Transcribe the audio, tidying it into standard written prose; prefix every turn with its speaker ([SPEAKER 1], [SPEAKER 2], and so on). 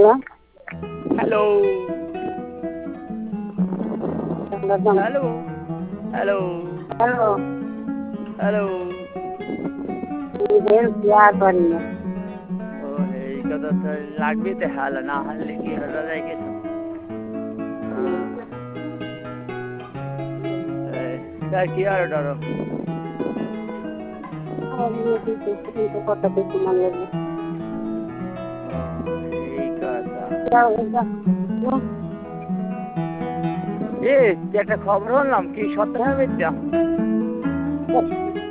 [SPEAKER 1] hello hello hello
[SPEAKER 2] hello
[SPEAKER 1] hello
[SPEAKER 2] इधर क्या करिए
[SPEAKER 1] ও এই কথা তো লাগবে তো হাল না হারলে কি হলো যায় কিছু স্যার কি আর ডরো
[SPEAKER 2] तो पता देखो मान लगे
[SPEAKER 1] এই কথা
[SPEAKER 2] क्या होगा
[SPEAKER 1] এ একটা খবর হলাম কি সত্য হবে